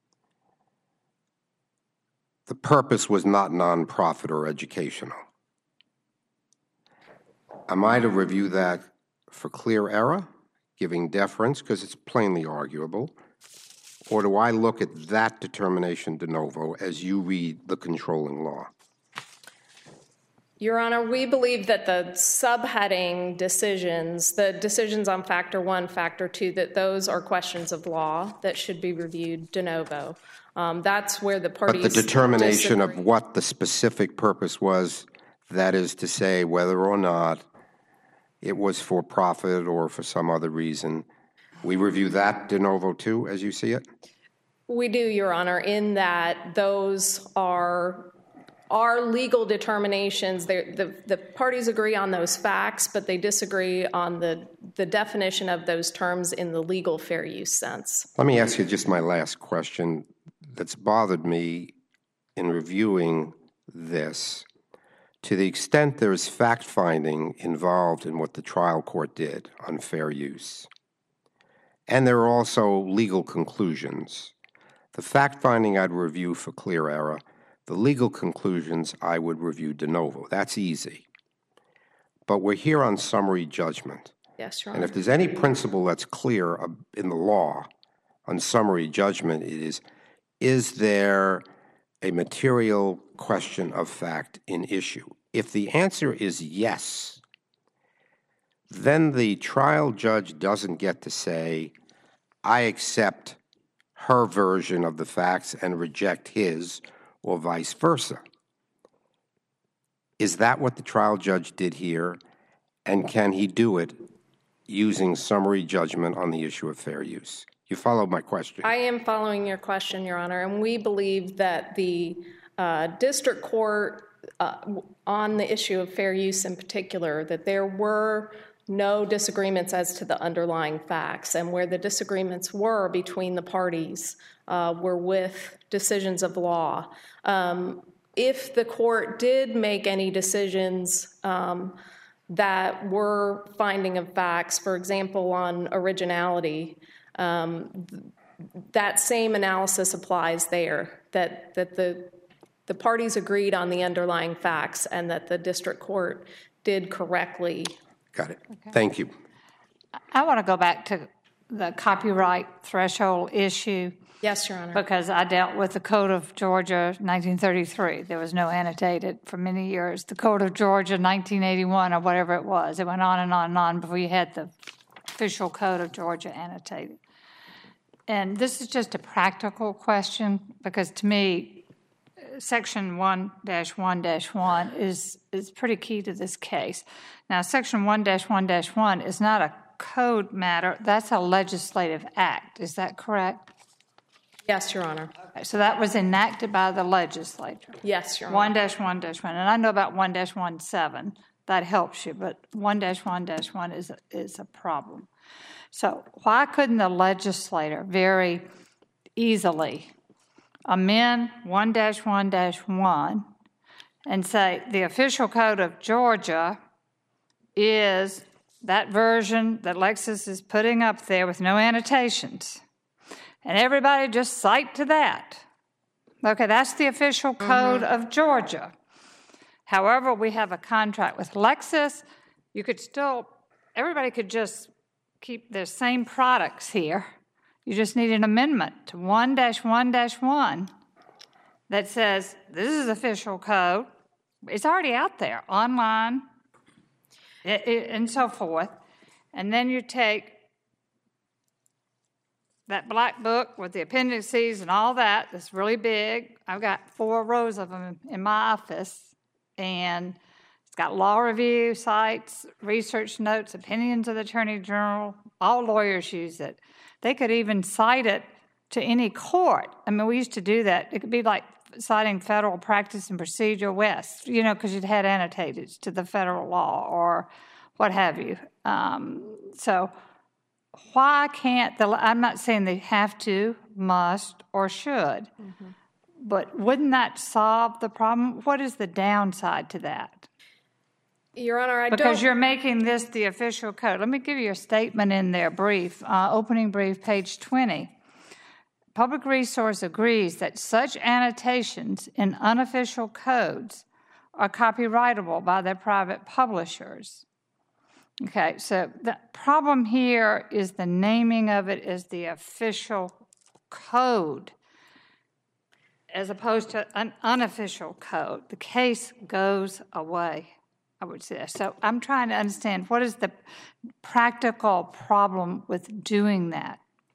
the purpose was not nonprofit or educational, am I to review that for clear error, giving deference because it's plainly arguable, or do I look at that determination de novo as you read the controlling law? Your Honor, we believe that the subheading decisions, the decisions on factor one, factor two, that those are questions of law that should be reviewed de novo. That's where the parties But the determination disagree. of what the specific purpose was, that is to say whether or not it was for profit or for some other reason, we review that de novo too, as you see it? We do, Your Honor, in that those are legal determinations. The parties agree on those facts, but they disagree on the definition of those terms in the legal fair use sense. Let me ask you just my last question that's bothered me in reviewing this. To the extent there is fact-finding involved in what the trial court did on fair use, and there are also legal conclusions, the fact-finding I'd review for clear error, the legal conclusions I would review de novo. That's easy. But we're here on summary judgment. Yes, Your And Honor. if there's any principle that's clear in the law on summary judgment, it is there a material question of fact in issue? If the answer is yes, then the trial judge doesn't get to say, I accept her version of the facts and reject his, or vice versa. Is that what the trial judge did here? And can he do it using summary judgment on the issue of fair use? You follow my question? I am following your question, Your Honor, and we believe that the district court, on the issue of fair use in particular, that there were no disagreements as to the underlying facts, and where the disagreements were between the parties were with decisions of law. If the court did make any decisions that were finding of facts, for example, on originality, that same analysis applies there, that the parties agreed on the underlying facts and that the district court did correctly. Got it. Okay. Thank you. I want to go back to the copyright threshold issue. Yes, Your Honor. Because I dealt with the Code of Georgia 1933. There was no annotated for many years. The Code of Georgia 1981 or whatever it was. It went on and on and on before you had the official Code of Georgia annotated. And this is just a practical question because to me, Section 1-1-1 is pretty key to this case. Now, Section 1-1-1 is not a code matter. That's a legislative act. Is that correct? Yes, Your Honor. Okay, so that was enacted by the legislature. Yes, Your Honor. 1-1-1. And I know about 1-17. That helps you, but 1-1-1 is a problem. So why couldn't the legislator very easily amend 1-1-1 and say the official code of Georgia is that version that Lexis is putting up there with no annotations? And everybody just cite to that. Okay, that's the official code of Georgia. However, we have a contract with Lexis. You could still, everybody could just keep their same products here. You just need an amendment to 1-1-1 that says this is official code. It's already out there online and so forth. And then you take that black book with the appendices and all that, that's really big. I've got 4 rows of them in my office, and it's got law review, cites, research notes, opinions of the Attorney General. All lawyers use it. They could even cite it to any court. I mean, we used to do that. It could be like citing Federal Practice and Procedure West, you know, because you'd had annotated to the federal law or what have you. So why can't I'm not saying they have to, must, or should, but wouldn't that solve the problem? What is the downside to that? Your Honor, Because you're making this the official code. Let me give you a statement in there, brief, opening brief, page 20. Public Resource agrees that such annotations in unofficial codes are copyrightable by their private publishers. Okay, so the problem here is the naming of it as the official code as opposed to an unofficial code. The case goes away, I would say. So I'm trying to understand what is the practical problem with doing that?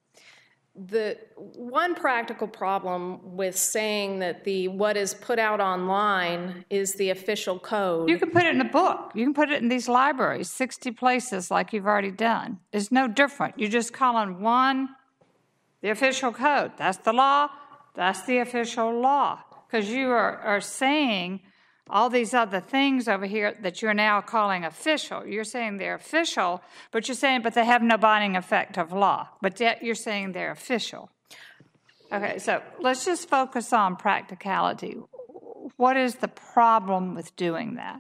The one practical problem with saying that what is put out online is the official code. You can put it in a book. You can put it in these libraries, 60 places like you've already done. It's no different. You just call on one, the official code. That's the law. That's the official law. Because you are saying all these other things over here that you're now calling official. You're saying they're official, but they have no binding effect of law. But yet you're saying they're official. Okay, so let's just focus on practicality. What is the problem with doing that?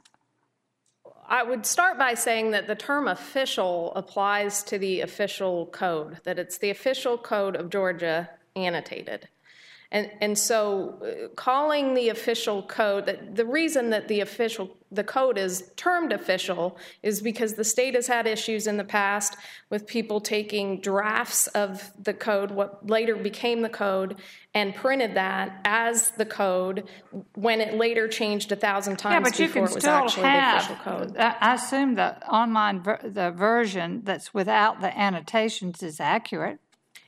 I would start by saying that the term official applies to the official code, that it's the official code of Georgia annotated. And so calling the official code, the reason that the code is termed official is because the state has had issues in the past with people taking drafts of the code, what later became the code, and printed that as the code when it later changed 1,000 times before it was actually the official code. I assume the online the version that's without the annotations is accurate.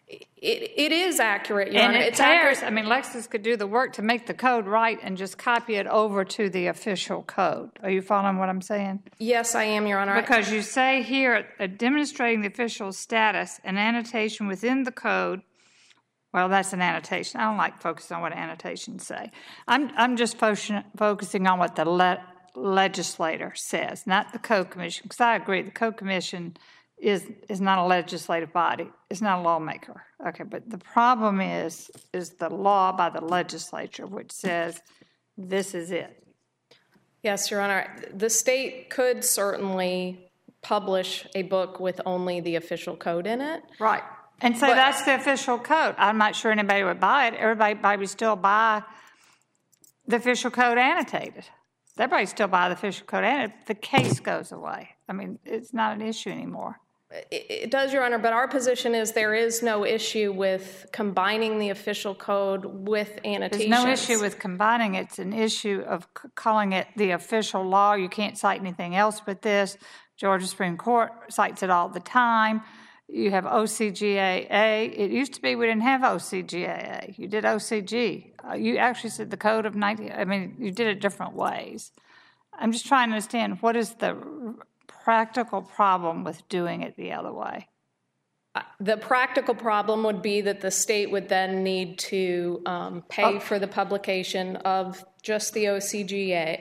It is accurate, Your And Honor. it It's accurate. pairs, I mean, Lexis could do the work to make the code right and just copy it over to the official code. Are you following what I'm saying? Yes, I am, Your Honor. Because you say here, demonstrating the official status, an annotation within the code. Well, that's an annotation. I don't like focusing on what annotations say. I'm just focusing on what the legislator says, not the Code Commission, because I agree, the Code Commission is not a legislative body. It's not a lawmaker. Okay, but the problem is the law by the legislature, which says this is it. Yes, Your Honor. The state could certainly publish a book with only the official code in it. Right. And so that's the official code. I'm not sure anybody would buy it. Everybody would still buy the official code annotated. Everybody still buy the official code annotated. The case goes away. I mean, it's not an issue anymore. It does, Your Honor, but our position is there is no issue with combining the official code with annotations. There's no issue with combining it. It's an issue of calling it the official law. You can't cite anything else but this. Georgia Supreme Court cites it all the time. You have OCGAA. It used to be we didn't have OCGAA. You did OCG. You actually said the code of 19, I mean, you did it different ways. I'm just trying to understand what is the practical problem with doing it the other way? The practical problem would be that the state would then need to pay for the publication of just the OCG,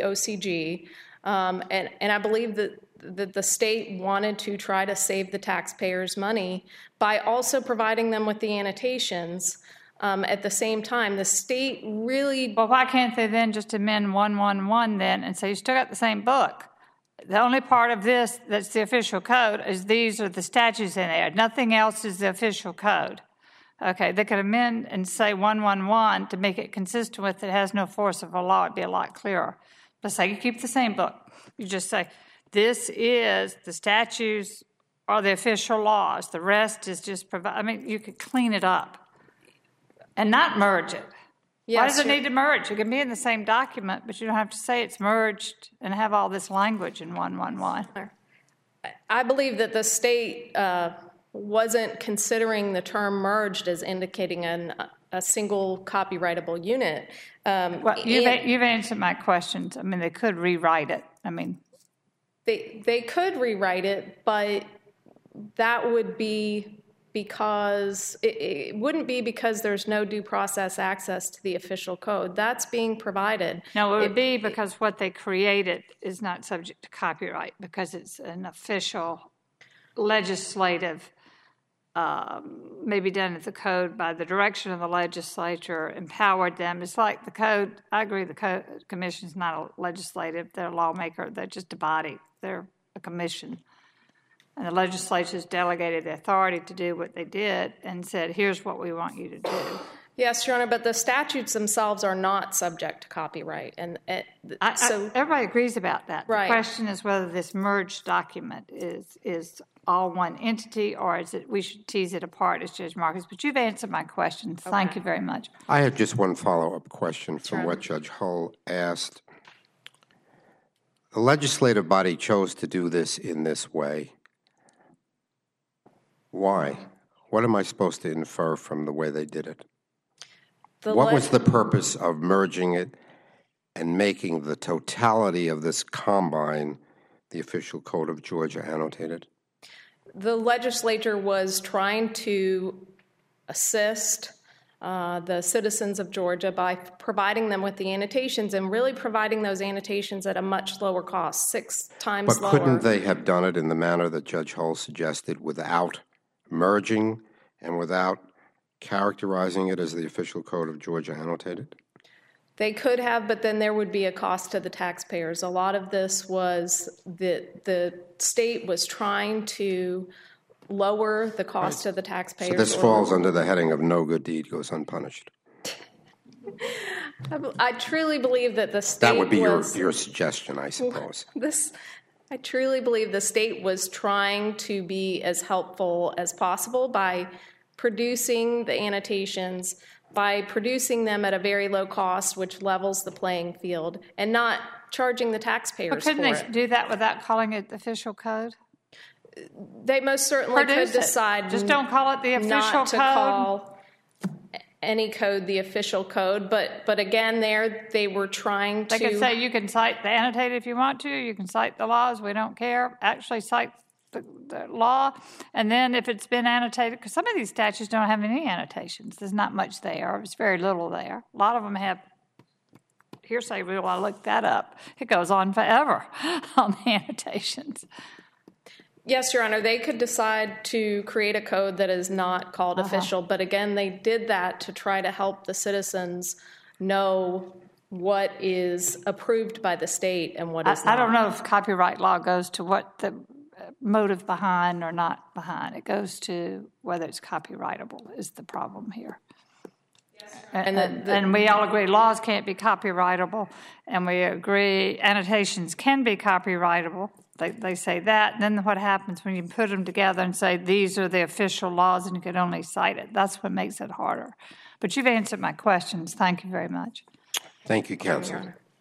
and I believe that the state wanted to try to save the taxpayers' money by also providing them with the annotations. At the same time, the state really... Well, why can't they then just amend 111 then and say you still got the same book? The only part of this that's the official code is these are the statutes in there. Nothing else is the official code. Okay, they could amend and say 111 to make it consistent with it has no force of a law. It'd be a lot clearer. But say you keep the same book. You just say this is the statutes or the official laws. The rest is just provide. I mean, you could clean it up and not merge it. Yes, why does it need to merge? It can be in the same document, but you don't have to say it's merged and have all this language in 111. I believe that the state wasn't considering the term merged as indicating a single copyrightable unit. Well, you've answered my questions. I mean, they could rewrite it. I mean, they could rewrite it, but that would be because it wouldn't be because there's no due process access to the official code. That's being provided. No, it would be because what they created is not subject to copyright because it's an official legislative, maybe done at the code by the direction of the legislature, empowered them. It's like the code, I agree, the code commission's not a legislative, they're a lawmaker, they're just a body, they're a commission. And the legislature's delegated the authority to do what they did and said, here's what we want you to do. Yes, Your Honor, but the statutes themselves are not subject to copyright. And so everybody agrees about that. Right. The question is whether this merged document is all one entity or is it we should tease it apart as Judge Marcus. But you've answered my questions. Okay. Thank you very much. I have just one follow-up question from what Judge Hull asked. The legislative body chose to do this in this way. Why? What am I supposed to infer from the way they did it? What was the purpose of merging it and making the totality of this combine, the official code of Georgia, annotated? The legislature was trying to assist the citizens of Georgia by providing them with the annotations and really providing those annotations at a much lower cost, 6 times lower. But couldn't they have done it in the manner that Judge Hull suggested without merging and without characterizing it as the official code of Georgia annotated? They could have, but then there would be a cost to the taxpayers. A lot of this was that the state was trying to lower the cost to the taxpayers. So this falls under the heading of no good deed goes unpunished. I truly believe that the state That would be your suggestion, I suppose. I truly believe the state was trying to be as helpful as possible by producing the annotations, by producing them at a very low cost, which levels the playing field, and not charging the taxpayers for it. But couldn't they do that without calling it the official code? They most certainly Produce could it. decide Just don't call it the official not to code. call any code the official code. But again, they were trying They to. could say you can cite the annotated if you want to. You can cite the laws. We don't care. Actually cite the law. And then if it's been annotated, because some of these statutes don't have any annotations. There's not much there. There's very little there. A lot of them have hearsay rule. I looked that up. It goes on forever on the annotations. Yes, Your Honor, they could decide to create a code that is not called official, but again, they did that to try to help the citizens know what is approved by the state and what is not. I don't know if copyright law goes to what the motive behind or not behind. It goes to whether it's copyrightable is the problem here. And we all agree laws can't be copyrightable, and we agree annotations can be copyrightable. They say that. Then what happens when you put them together and say these are the official laws and you can only cite it? That's what makes it harder. But you've answered my questions. Thank you very much. Thank you, Counsel.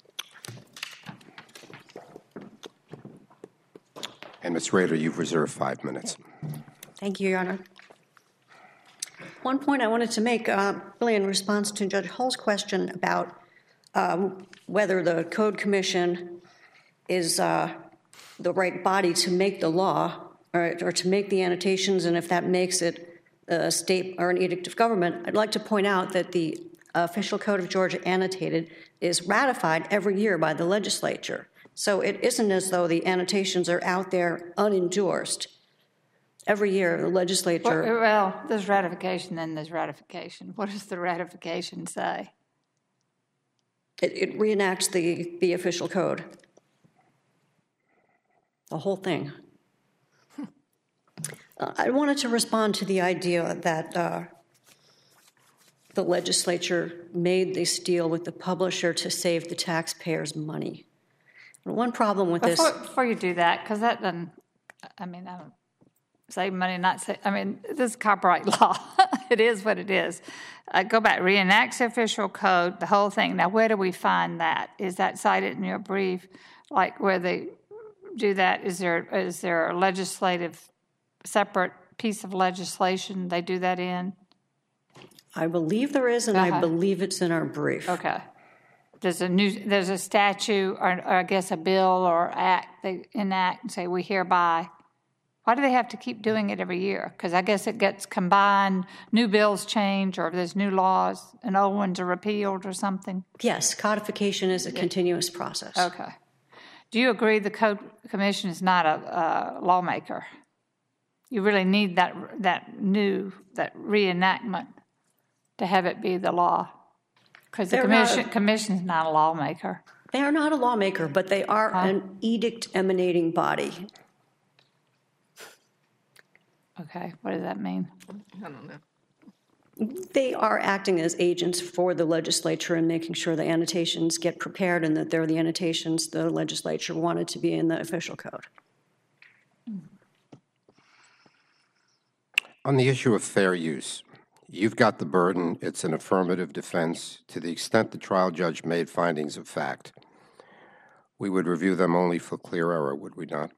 And Ms. Rader, you've reserved 5 minutes. Thank you, Your Honor. One point I wanted to make, really in response to Judge Hull's question about whether the Code Commission is the right body to make the law or to make the annotations, and if that makes it a state or an edict of government, I'd like to point out that the Official Code of Georgia annotated is ratified every year by the legislature. So it isn't as though the annotations are out there unendorsed. Every year, the legislature... Well, there's ratification, then there's ratification. What does the ratification say? It reenacts the official code. The whole thing. I wanted to respond to the idea that the legislature made this deal with the publisher to save the taxpayers money. One problem with this... Before you do that, because that doesn't... I don't save money, not save... this is copyright law. It is what it is. Go back, reenacts the official code, the whole thing. Now, where do we find that? Is that cited in your brief? Like where they do that? Is there a legislative, separate piece of legislation they do that in? I believe there is, and I believe it's in our brief. Okay. There's a statute, or I guess a bill or act they enact and say we hereby. Why do they have to keep doing it every year? Because I guess it gets combined, new bills change, or there's new laws, and old ones are repealed or something? Yes, codification is a continuous process. Okay. Do you agree the Code Commission is not a lawmaker? You really need that reenactment to have it be the law. Because the commission is not a lawmaker. They are not a lawmaker, but they are an edict emanating body. Okay, what does that mean? I don't know. They are acting as agents for the legislature and making sure the annotations get prepared and that they're the annotations the legislature wanted to be in the official code. On the issue of fair use, you've got the burden. It's an affirmative defense. To the extent the trial judge made findings of fact, we would review them only for clear error, would we not?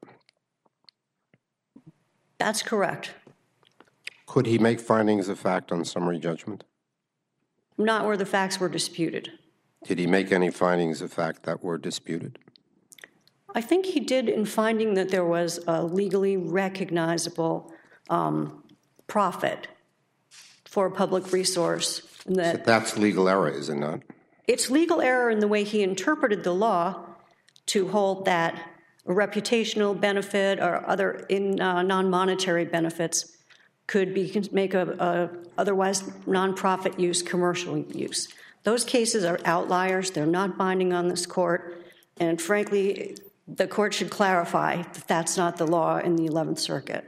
That's correct. Could he make findings of fact on summary judgment? Not where the facts were disputed. Did he make any findings of fact that were disputed? I think he did in finding that there was a legally recognizable profit for a public resource. And that So that's legal error, is it not? It's legal error in the way he interpreted the law to hold that a reputational benefit or other non-monetary benefits could make a otherwise nonprofit use commercial use. Those cases are outliers. They're not binding on this court. And frankly, the court should clarify that that's not the law in the 11th Circuit.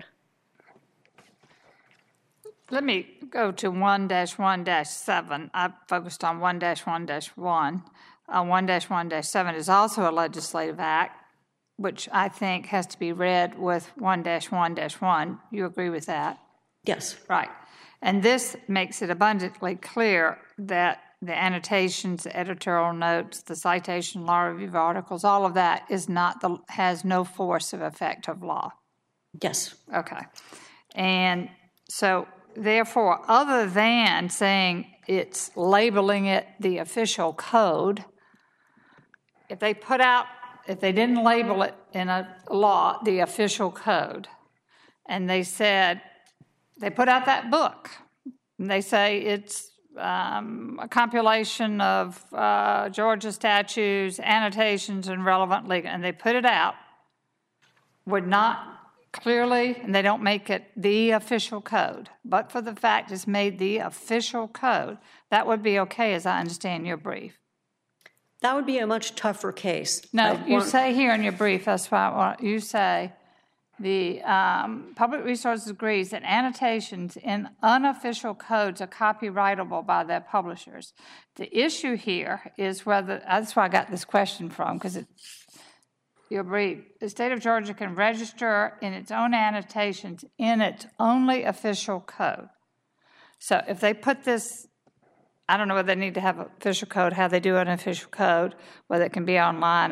Let me go to 1-1-7. I focused on 1-1-1. 1-1-7 is also a legislative act, which I think has to be read with 1-1-1. You agree with that? Yes. Right. And this makes it abundantly clear that the annotations, the editorial notes, the citation, law review articles, all of that has no force of effect of law. Yes. Okay. And so, therefore, other than saying it's labeling it the official code, if they didn't label it in a law, the official code, and they put out that book, and they say it's a compilation of Georgia statutes, annotations, and relevant legal, and they put it out, would not clearly, and they don't make it the official code, but for the fact it's made the official code, that would be okay as I understand your brief. That would be a much tougher case. No, you say here in your brief, that's why I want, you say the Public Resources agrees that annotations in unofficial codes are copyrightable by their publishers. The issue here is whether, that's where I got this question from, because your brief, the state of Georgia can register in its own annotations in its only official code. So if they put this, I don't know whether they need to have an official code, how they do an official code, whether it can be online,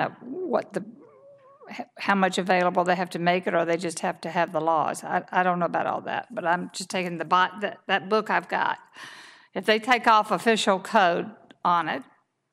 how much available they have to make it, or they just have to have the laws. I don't know about all that, but I'm just taking that book I've got. If they take off official code on it,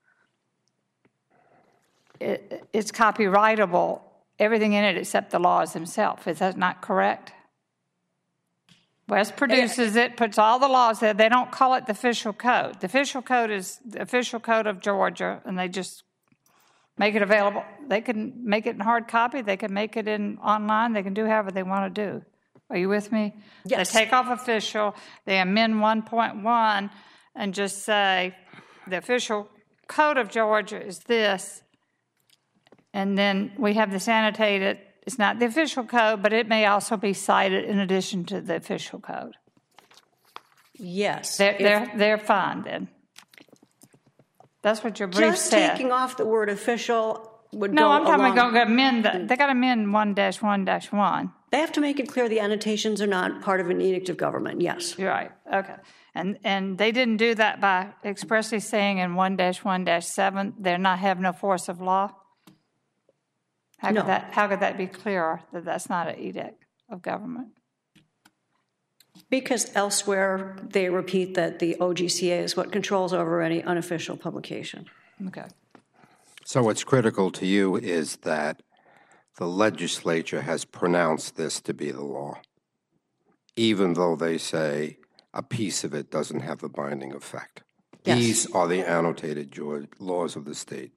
it's copyrightable, everything in it except the laws themselves. Is that not correct? West produces it, puts all the laws there. They don't call it the official code. The official code is the official code of Georgia, and they just make it available. They can make it in hard copy. They can make it in online. They can do however they want to do. Are you with me? Yes. They take off official. They amend 1.1 and just say the official code of Georgia is this. And then we have this annotated. It's not the official code, but it may also be cited in addition to the official code. Yes. They're fine then. That's what your brief Just said. taking off the word official would No, go I'm talking along. about amend that. They got to amend 1-1-1. They have to make it clear the annotations are not part of an edict of government, yes. You're right. Okay. And they didn't do that by expressly saying in 1-1-7 they're not have no force of law? No. How could that be clearer that that's not an edict of government? Because elsewhere they repeat that the OGCA is what controls over any unofficial publication. Okay. So what's critical to you is that the legislature has pronounced this to be the law, even though they say a piece of it doesn't have the binding effect. Yes. These are the annotated laws of the state.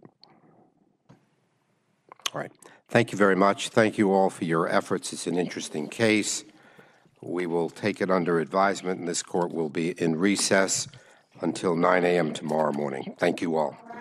All right. Thank you very much. Thank you all for your efforts. It's an interesting case. We will take it under advisement, and this court will be in recess until 9 a.m. tomorrow morning. Thank you all.